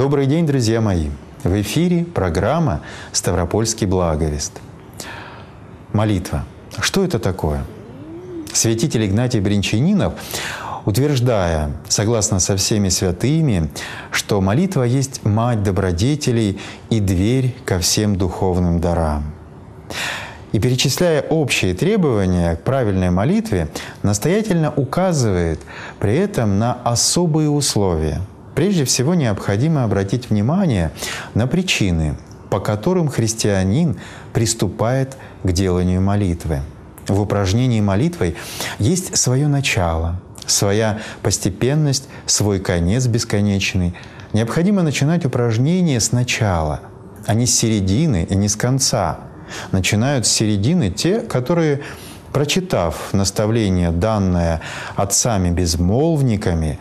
Добрый день, друзья мои! В эфире программа «Ставропольский благовест». Молитва. Что это такое? Святитель Игнатий Бринчанинов, утверждая, согласно со всеми святыми, что молитва есть мать добродетелей и дверь ко всем духовным дарам. И перечисляя общие требования к правильной молитве, настоятельно указывает при этом на особые условия. Прежде всего, необходимо обратить внимание на причины, по которым христианин приступает к деланию молитвы. В упражнении молитвой есть свое начало, своя постепенность, свой конец бесконечный. Необходимо начинать упражнение с начала, а не с середины и не с конца. Начинают с середины те, которые, прочитав наставление, данное отцами-безмолвниками,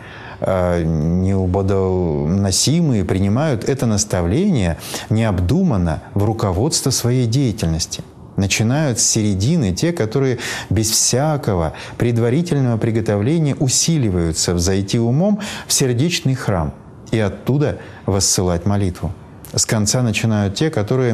неудоносимые, принимают это наставление необдуманно в руководство своей деятельности. Начинают с середины те, которые без всякого предварительного приготовления усиливаются взойти умом в сердечный храм и оттуда воссылать молитву. С конца начинают те, которые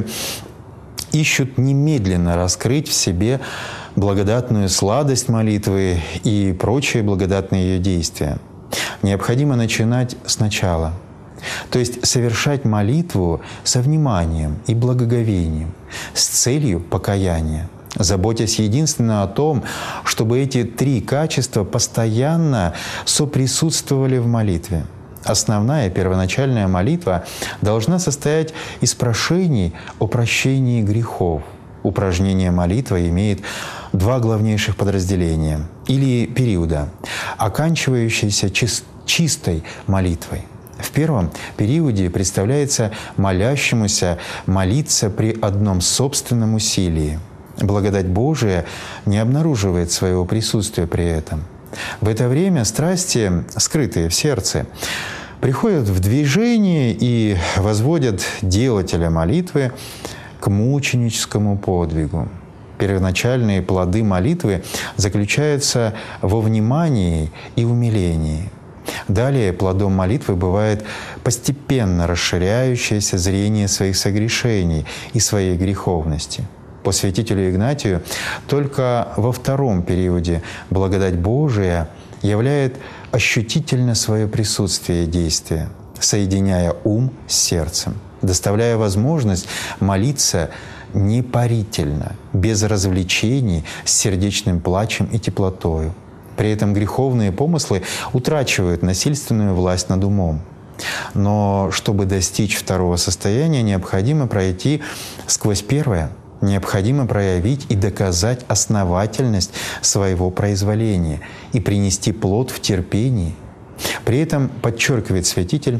ищут немедленно раскрыть в себе благодатную сладость молитвы и прочие благодатные ее действия. Необходимо начинать сначала, то есть совершать молитву со вниманием и благоговением, с целью покаяния, заботясь единственно о том, чтобы эти три качества постоянно соприсутствовали в молитве. Основная первоначальная молитва должна состоять из прошений о прощении грехов. Упражнение молитвы имеет два главнейших подразделения или периода, оканчивающиеся чистой молитвой. В первом периоде представляется молящемуся молиться при одном собственном усилии. Благодать Божия не обнаруживает своего присутствия при этом. В это время страсти, скрытые в сердце, приходят в движение и возводят делателя молитвы к мученическому подвигу. Первоначальные плоды молитвы заключаются во внимании и умилении. Далее плодом молитвы бывает постепенно расширяющееся зрение своих согрешений и своей греховности. По святителю Игнатию только во втором периоде благодать Божия являет ощутительно свое присутствие и действие, соединяя ум с сердцем, доставляя возможность молиться непарительно, без развлечений, с сердечным плачем и теплотою. При этом греховные помыслы утрачивают насильственную власть над умом. Но чтобы достичь второго состояния, необходимо пройти сквозь первое. Необходимо проявить и доказать основательность своего произволения и принести плод в терпении. При этом, подчеркивает святитель,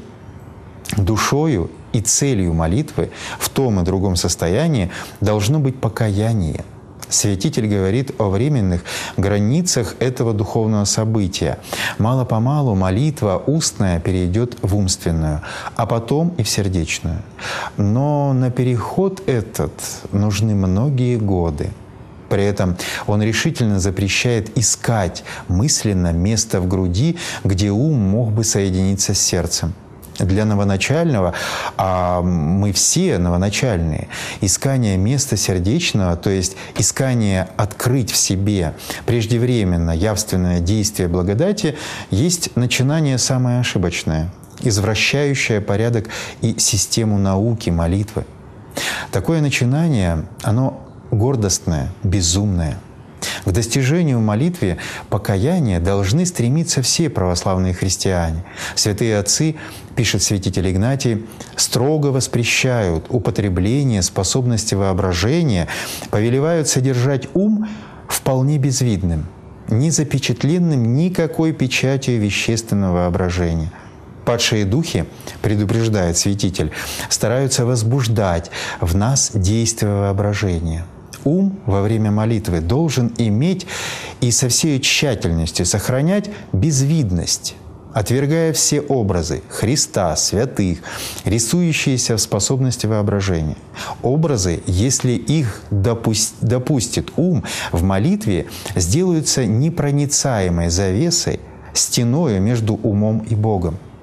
душою и целью молитвы в том и другом состоянии должно быть покаяние. Святитель говорит о временных границах этого духовного события. Мало-помалу молитва устная перейдет в умственную, а потом и в сердечную. Но на переход этот нужны многие годы. При этом он решительно запрещает искать мысленно место в груди, где ум мог бы соединиться с сердцем. Для новоначального, а мы все новоначальные, искание места сердечного, то есть искание открыть в себе преждевременно явственное действие благодати, есть начинание самое ошибочное, извращающее порядок и систему науки молитвы. Такое начинание, оно гордостное, безумное. К достижению в молитве покаяния должны стремиться все православные христиане. Святые отцы, пишет святитель Игнатий, строго воспрещают употребление способности воображения, повелевают содержать ум вполне безвидным, не запечатленным никакой печатью вещественного воображения. Падшие духи, предупреждает святитель, стараются возбуждать в нас действие воображения. Ум во время молитвы должен иметь и со всей тщательностью сохранять безвидность, отвергая все образы Христа, святых, рисующиеся в способности воображения. Образы, если их допустит ум в молитве, сделаются непроницаемой завесой, стеною между умом и Богом.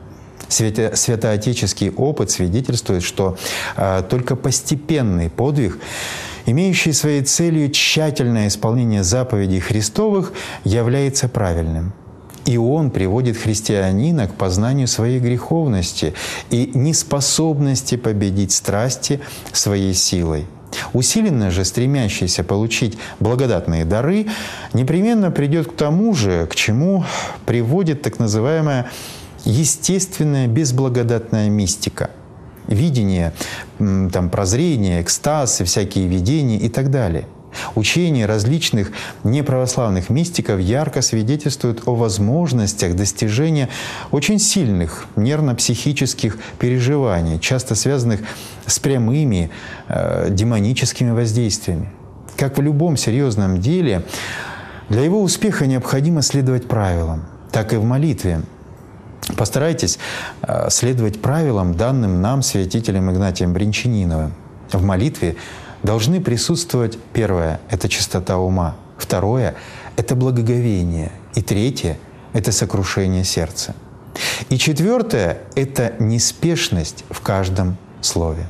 Святоотеческий опыт свидетельствует, что только постепенный подвиг, имеющий своей целью тщательное исполнение заповедей Христовых, является правильным. И он приводит христианина к познанию своей греховности и неспособности победить страсти своей силой. Усиленно же стремящийся получить благодатные дары непременно придет к тому же, к чему приводит так называемая естественная безблагодатная мистика. Видение, прозрение, экстаз, всякие видения и так далее. Учения различных неправославных мистиков ярко свидетельствуют о возможностях достижения очень сильных нервно-психических переживаний, часто связанных с прямыми демоническими воздействиями. Как в любом серьезном деле, для его успеха необходимо следовать правилам, так и в молитве. Постарайтесь следовать правилам, данным нам святителем Игнатием Брянчаниновым. В молитве должны присутствовать: первое – это чистота ума, второе – это благоговение, и третье – это сокрушение сердца. И четвертое – это неспешность в каждом слове.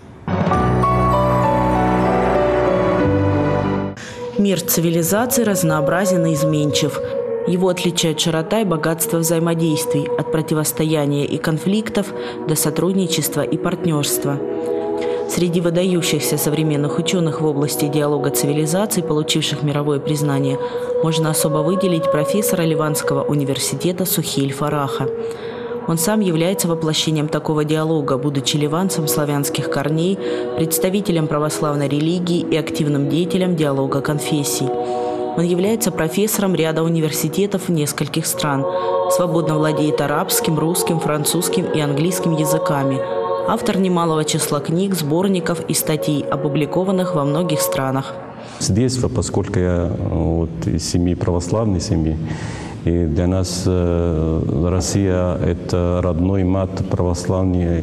Мир цивилизации разнообразен и изменчив. Его отличает широта и богатство взаимодействий, от противостояния и конфликтов до сотрудничества и партнерства. Среди выдающихся современных ученых в области диалога цивилизаций, получивших мировое признание, можно особо выделить профессора Ливанского университета Сухиль Фараха. Он сам является воплощением такого диалога, будучи ливанцем славянских корней, представителем православной религии и активным деятелем диалога конфессий. Он является профессором ряда университетов в нескольких стран, свободно владеет арабским, русским, французским и английским языками. Автор немалого числа книг, сборников и статей, опубликованных во многих странах. С детства, поскольку я из семьи, православной семьи, и для нас Россия – это родной мат православия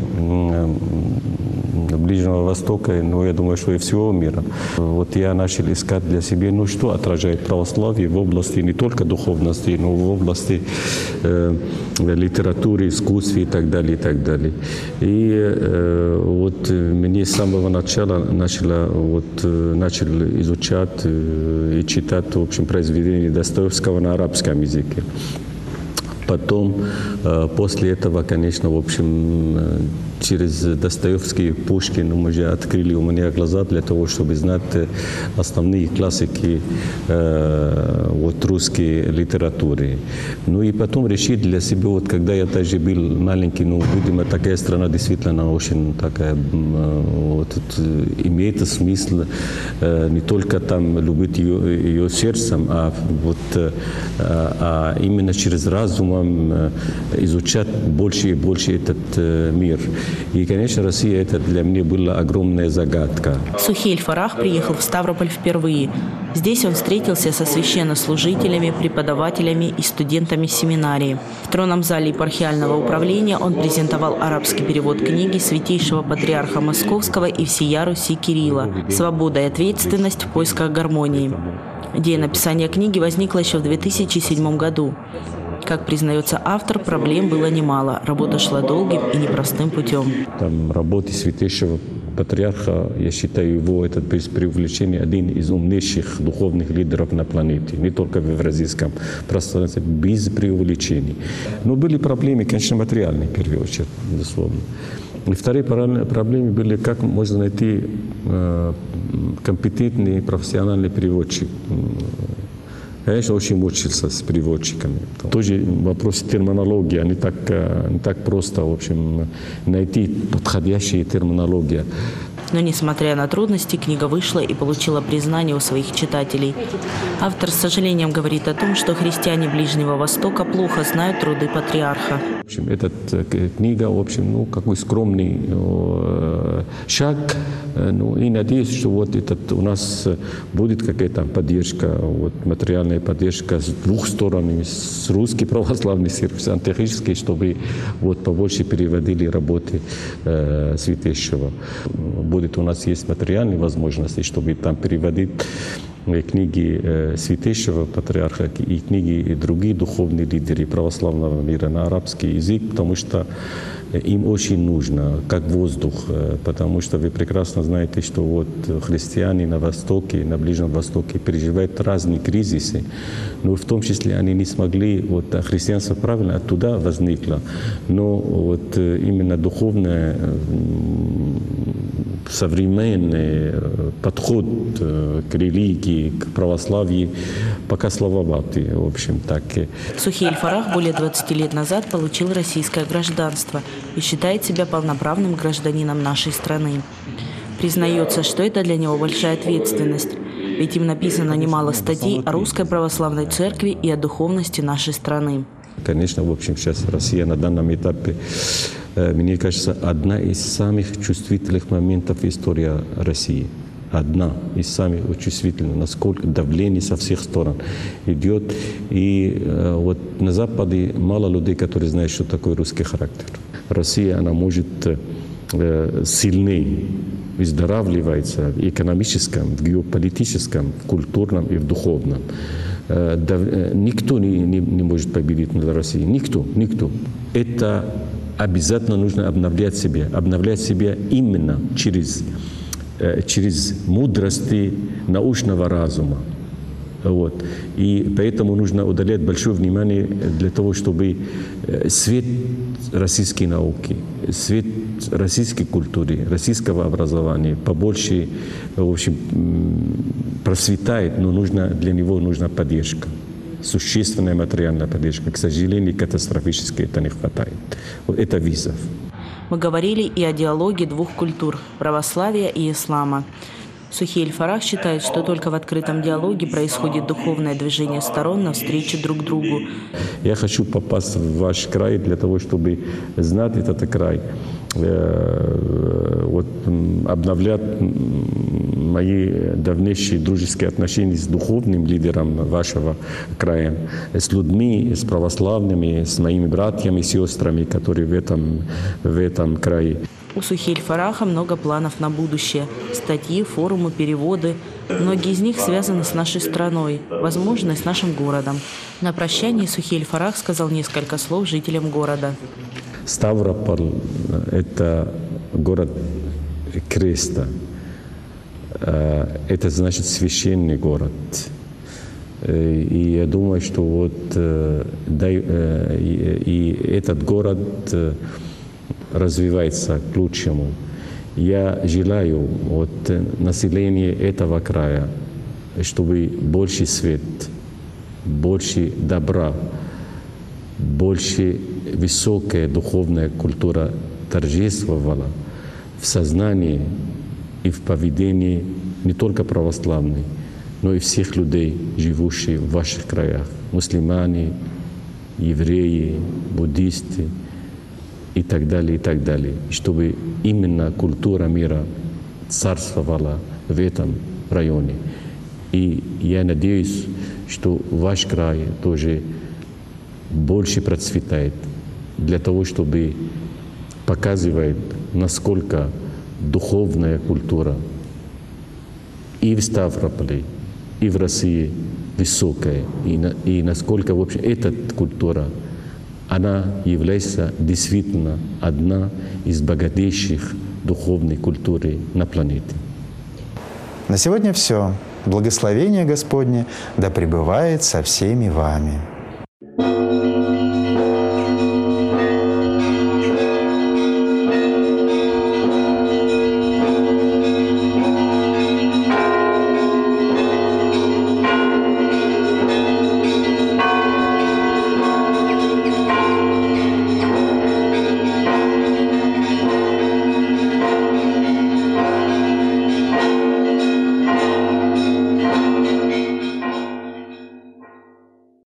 Ближнего Востока, но я думаю, что и всего мира. Вот я начал искать для себя, что отражает православие в области не только духовности, но в области литературы, искусства и так далее, и так далее. И вот мне с самого начала начал изучать и читать, в общем, произведения Достоевского на арабском языке. Потом, после этого, конечно, в общем, через Достоевский, Пушкин мы же открыли у меня глаза для того, чтобы знать основные классики русской литературы. Ну и потом решить для себя, когда я даже был маленький, видимо, такая страна действительно очень такая, имеет смысл не только там любить ее сердцем, а именно через разум изучать больше и больше этот мир. И, конечно, Россия – это для меня была огромная загадка. Сухиль Фарах приехал в Ставрополь впервые. Здесь он встретился со священнослужителями, преподавателями и студентами семинарии. В тронном зале епархиального управления он презентовал арабский перевод книги святейшего патриарха Московского и всея Руси Кирилла «Свобода и ответственность в поисках гармонии». Идея написания книги возникла еще в 2007 году. Как признается автор, проблем было немало. Работа шла долгим и непростым путем. Там работы святейшего патриарха, я считаю его, это без преувеличения, один из умнейших духовных лидеров на планете. Не только в евразийском пространстве, без преувеличений. Но были проблемы, конечно, материальные, в первую очередь, безусловно. И вторые проблемы были, как можно найти компетентный профессиональный переводчик. Конечно, очень мучился с переводчиками. Тоже вопрос терминологии, не так просто, в общем, найти подходящие терминологии. Но, несмотря на трудности, книга вышла и получила признание у своих читателей. Автор с сожалением говорит о том, что христиане Ближнего Востока плохо знают труды патриарха. В общем, эта книга, в общем, какой скромный шаг. И надеюсь, что у нас будет какая-то поддержка, материальная поддержка с двух сторон, с русской православной церкви, с антихристской, чтобы побольше переводили работы святейшего. Будет у нас есть материальные возможности, чтобы там переводить книги Святейшего Патриарха и книги других духовных лидеров православного мира на арабский язык, потому что им очень нужно, как воздух, потому что вы прекрасно знаете, что вот христиане на Востоке, на Ближнем Востоке переживают разные кризисы, но в том числе они не смогли, вот христианство правильно оттуда возникло, но вот именно духовное, современный подход к религии, к православию пока слабоватый, в общем так. Сухейль Фарах более 20 лет назад получил российское гражданство и считает себя полноправным гражданином нашей страны. Признается, что это для него большая ответственность, ведь им написано немало статей о Русской Православной Церкви и о духовности нашей страны. Конечно, в общем, сейчас Россия на данном этапе, мне кажется, одна из самых чувствительных моментов в истории России. Одна из самых чувствительных, насколько давление со всех сторон идет. И вот на Западе мало людей, которые знают, что такое русский характер. Россия, она может сильнее выздоравливается в экономическом, в геополитическом, в культурном и в духовном. Никто не может победить над Россией. Никто. Это обязательно нужно обновлять себя именно через мудрости научного разума. Вот. И поэтому нужно уделять большое внимание для того, чтобы свет российской науки, свет российской культуры, российского образования побольше, в общем, процветает, но для него нужна поддержка. Существенная материальная поддержка. К сожалению, катастрофически это не хватает. Вот это вызов. Мы говорили и о диалоге двух культур – православия и ислама. Сухейль Фарах считает, что только в открытом диалоге происходит духовное движение сторон навстречу друг другу. Я хочу попасть в ваш край для того, чтобы знать этот край, вот, обновлять мои давнейшие дружеские отношения с духовным лидером вашего края, с людьми, с православными, с моими братьями и сестрами, которые в этом крае. У Сухейль Фараха много планов на будущее. Статьи, форумы, переводы. Многие из них связаны с нашей страной, возможно, и с нашим городом. На прощании Сухейль Фарах сказал несколько слов жителям города. Ставрополь – это город креста. Это значит священный город. И я думаю, что вот и этот город развивается к лучшему. Я желаю населению этого края, чтобы больше свет, больше добра, больше высокая духовная культура торжествовала в сознании и в поведении не только православных, но и всех людей, живущих в ваших краях. Мусульмане, евреи, буддисты и так далее, и так далее. Чтобы именно культура мира царствовала в этом районе. И я надеюсь, что ваш край тоже больше процветает для того, чтобы показывать, насколько духовная культура и в Ставрополе, и в России высокая, и насколько, в общем, эта культура, она является действительно одна из богатейших духовной культуры на планете. На сегодня все. Благословение Господне да пребывает со всеми вами.